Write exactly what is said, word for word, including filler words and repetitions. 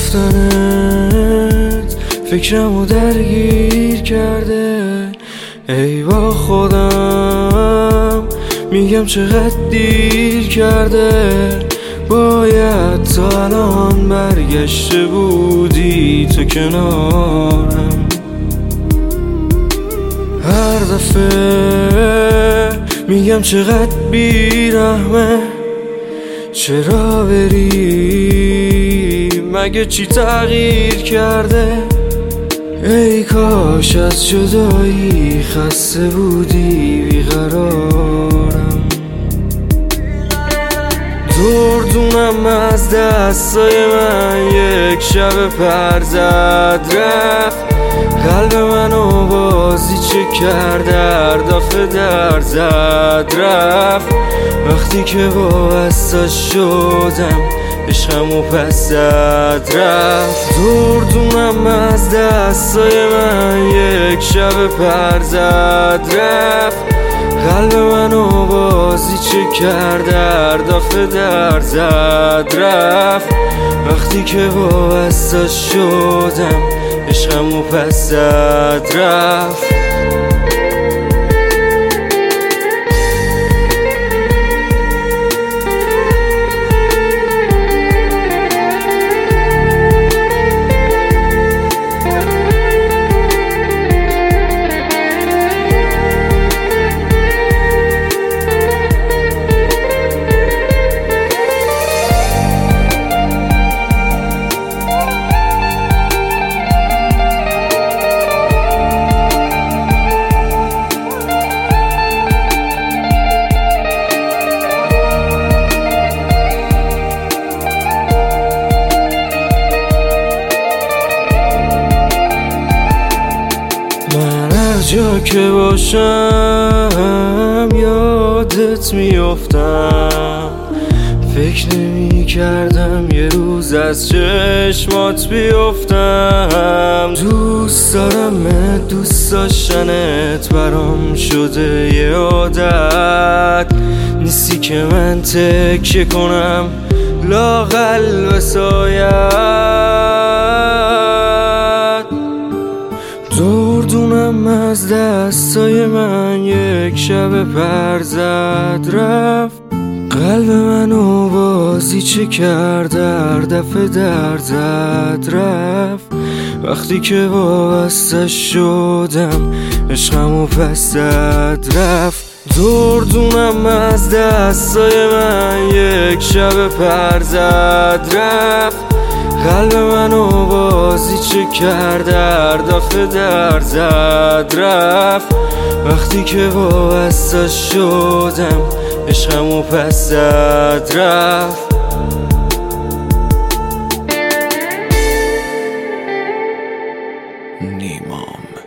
رفتنت فکرمو درگیر کرده. ای با خودم میگم چقدر دیر کرده، باید تا الان برگشته بودی تو کنارم. هر دفعه میگم چقدر بیرحمه، چرا بری؟ مگه چی تغییر کرده؟ ای کاش از جدایی خسته بودی بیقرارم. دردونم از دستای من یک شب پر زد رفت، قلب منو بازی چه کرد، دردافه در زد رفت. وقتی که وابستش شدم عشقمو پس زد رفت. دردونم از دستای من یک شب پر زد رفت، قلب منو بازی چه کرد، دردافه در زد رفت. وقتی که وابستش شدم عشقمو پس زد رفت. من هر جا که باشم یادت میافتم، فکر نمی کردم یه روز از چشمات بیافتم. دوست دارم دوست داشتنت برام شده یه عادت، نیستی که من تکیه کنم لااقل وسایت. دردونم از دستای من یک شب پر زد رفت، قلب منو بازی چه کرد، در دفعه در زد رفت. وقتی که وابستش شدم عشقمو پس زد رفت. دردونم از دستای من یک شب پر زد رفت، قلب منو بازی چه کرد، دردافه در زد رفت. وقتی که وابستش شدم عشقمو پس زد رفت. نیما